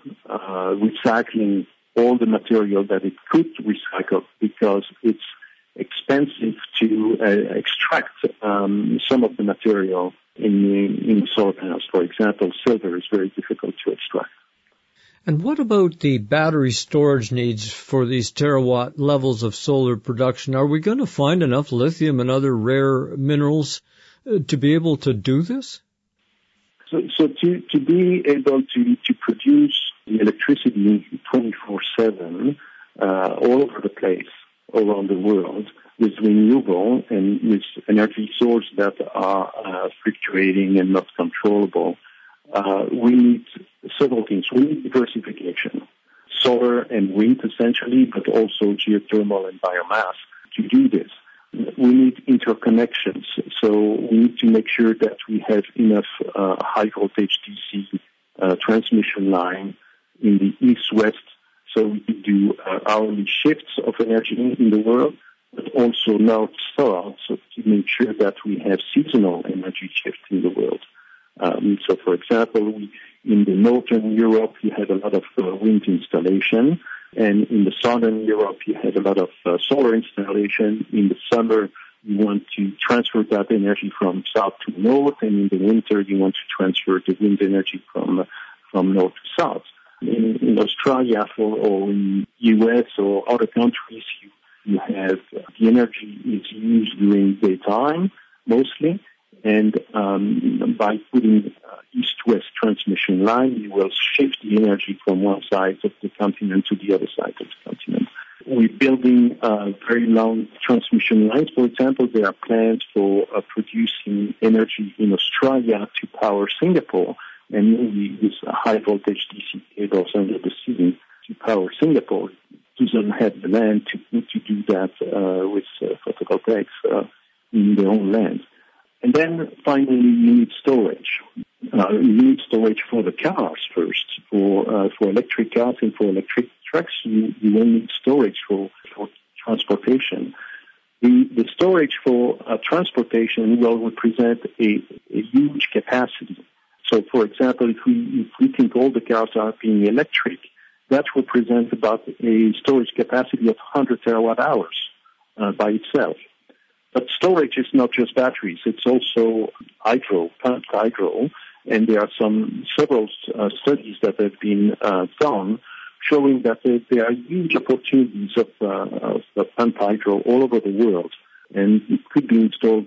recycling all the material that it could recycle because it's expensive to extract some of the material in solar panels. For example, silver is very difficult to extract. And what about the battery storage needs for these terawatt levels of solar production? Are we going to find enough lithium and other rare minerals to be able to do this? So to be able to produce the electricity 24/7 all over the place, all around the world, with renewable and with energy sources that are fluctuating and not controllable, we need several things. We need diversification, solar and wind essentially, but also geothermal and biomass to do this. We need interconnections, so we need to make sure that we have enough high voltage DC transmission line in the east-west so we can do hourly shifts of energy in the world, but also north-south so to make sure that we have seasonal energy shifts in the world. So, for example, in the northern Europe, you have a lot of wind installation, and in the southern Europe, you have a lot of solar installation. In the summer, you want to transfer that energy from south to north, and in the winter, you want to transfer the wind energy from north to south. In Australia or in U.S. or other countries, you have the energy is used during daytime mostly. And by putting east-west transmission line, you will shift the energy from one side of the continent to the other side of the continent. We're building very long transmission lines. For example, there are plans for producing energy in Australia to power Singapore, and we use high-voltage DC cables under the sea to power Singapore. Doesn't have the land to do that with photovoltaics in their own land. And then finally, you need storage. You need storage for the cars first. For electric cars and for electric trucks, you will need storage for transportation. The storage for transportation will represent a huge capacity. So, for example, if we think all the cars are being electric, that represents about a storage capacity of 100 terawatt hours by itself. But storage is not just batteries; it's also pumped hydro, and there are several studies that have been done showing that there are huge opportunities of pumped hydro all over the world, and it could be installed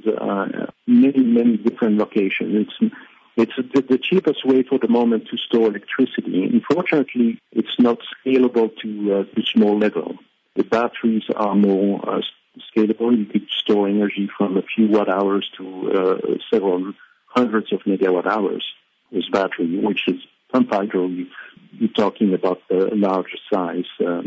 many different locations. It's the cheapest way for the moment to store electricity. Unfortunately, it's not scalable to small level. The batteries are more scalable. You could store energy from a few watt hours to several hundreds of megawatt hours with battery, which is pumped hydro. You're talking about a larger size.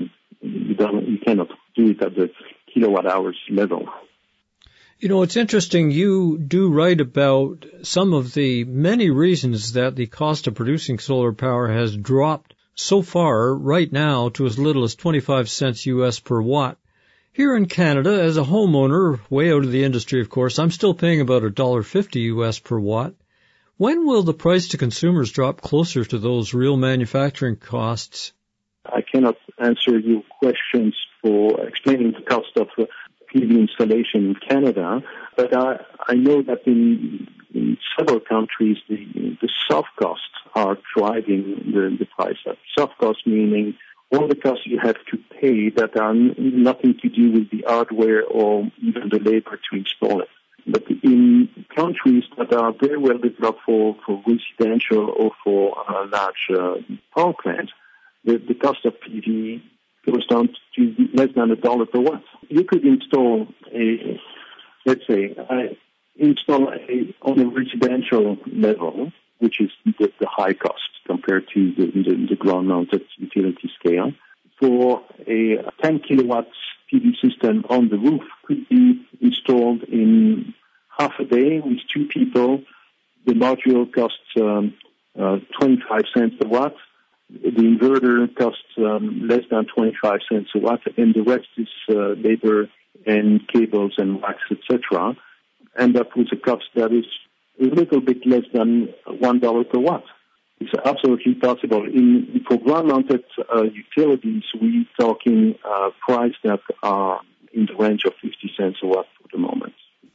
You cannot do it at the kilowatt hours level. You know, it's interesting. You do write about some of the many reasons that the cost of producing solar power has dropped so far right now to as little as 25 cents U.S. per watt. Here in Canada, as a homeowner, way out of the industry, of course, I'm still paying about $1.50 U.S. per watt. When will the price to consumers drop closer to those real manufacturing costs? I cannot answer your questions for explaining the cost of PV installation in Canada, but I know that in several countries the soft costs are driving the price up. Soft costs meaning all the costs you have to pay that are nothing to do with the hardware or even the labor to install it. But in countries that are very well developed for residential or for large power plants, the cost of PV goes down to less than $1 per watt. You could install on a residential level, which is the high cost compared to the ground-mounted utility scale. For a 10 kilowatts PV system on the roof could be installed in half a day with two people. The module costs 25 cents a watt. The inverter costs less than 25 cents a watt, and the rest is labor and cables and wax, etc. End up with a cost that is a little bit less than $1 per watt. It's absolutely possible. For ground-mounted utilities, we're talking price that are in the range of 50 cents a watt for the moment.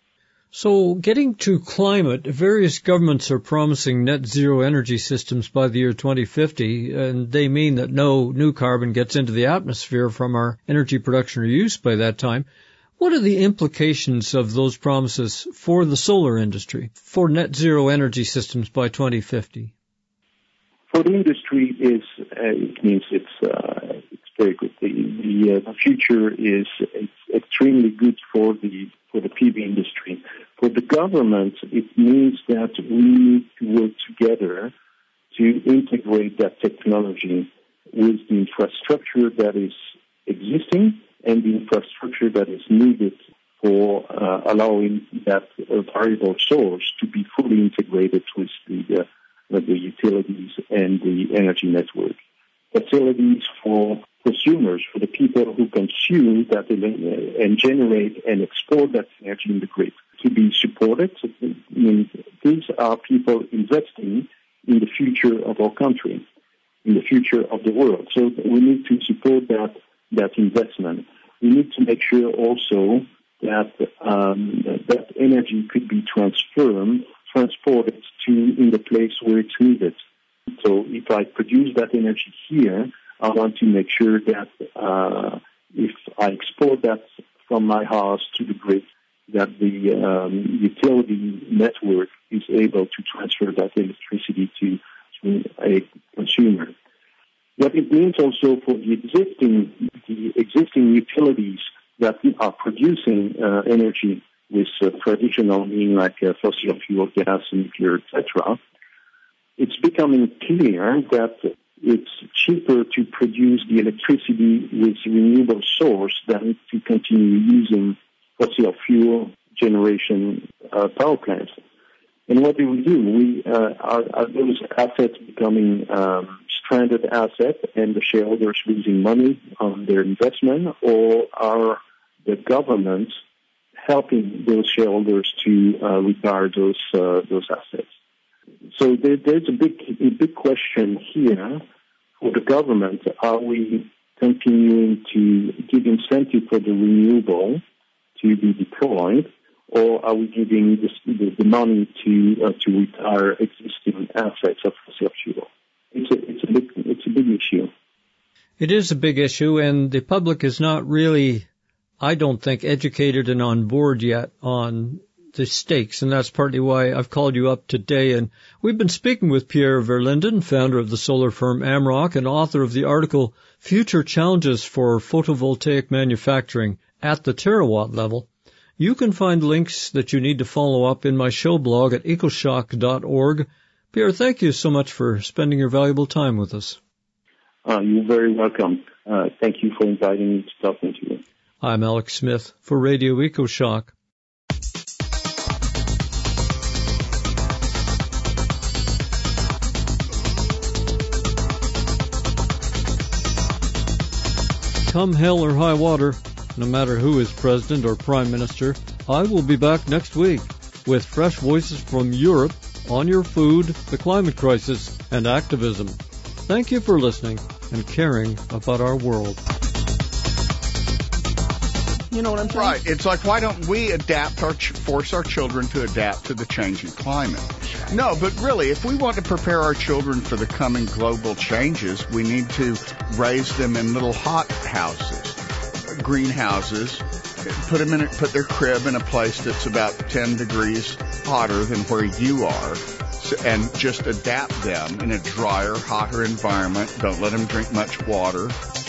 So getting to climate, various governments are promising net zero energy systems by the year 2050, and they mean that no new carbon gets into the atmosphere from our energy production or use by that time. What are the implications of those promises for the solar industry, for net zero energy systems by 2050? For the industry, it means it's very good. The future is extremely good for the PV industry. For the government, it means that we need to work together to integrate that technology with the infrastructure that is existing and the infrastructure that is needed for allowing that variable source to be fully integrated with the utilities and the energy network. Facilities for consumers, for the people who consume that and generate and export that energy in the grid, to be supported. I mean, these are people investing in the future of our country, in the future of the world. So we need to support that investment. We need to make sure also that that energy could be transported to in the place where it's needed. So if I produce that energy here, I want to make sure that if I export that from my house to the grid, that the utility network is able to transfer that electricity to a consumer. What it means also for the existing utilities that are producing energy with traditional means like fossil fuel, gas, nuclear, etc., it's becoming clear that it's cheaper to produce the electricity with renewable source than to continue using fossil fuel generation power plants. And what do? Are those assets becoming stranded assets and the shareholders losing money on their investment, or are the governments helping those shareholders to retire those assets? So there's a big question here for the government. Are we continuing to give incentive for the renewable to be deployed, or are we giving the money to retire existing assets of fossil fuel? It's a big issue. It is a big issue, and the public is not really, I don't think, educated and on board yet on the stakes, and that's partly why I've called you up today. And we've been speaking with Pierre Verlinden, founder of the solar firm Amrock and author of the article Future Challenges for Photovoltaic Manufacturing at the Terawatt Level. You can find links that you need to follow up in my show blog at ecoshock.org. Pierre, thank you so much for spending your valuable time with us. You're very welcome. Thank you for inviting me to talk to you. I'm Alex Smith for Radio EcoShock. Come hell or high water, no matter who is president or prime minister, I will be back next week with fresh voices from Europe on your food, the climate crisis, and activism. Thank you for listening, and caring about our world. You know what I'm saying? Right. It's like, why don't we force our children to adapt to the changing climate? No, but really, if we want to prepare our children for the coming global changes, we need to raise them in little hot houses, greenhouses, put their crib in a place that's about 10 degrees hotter than where you are, and just adapt them in a drier, hotter environment. Don't let them drink much water.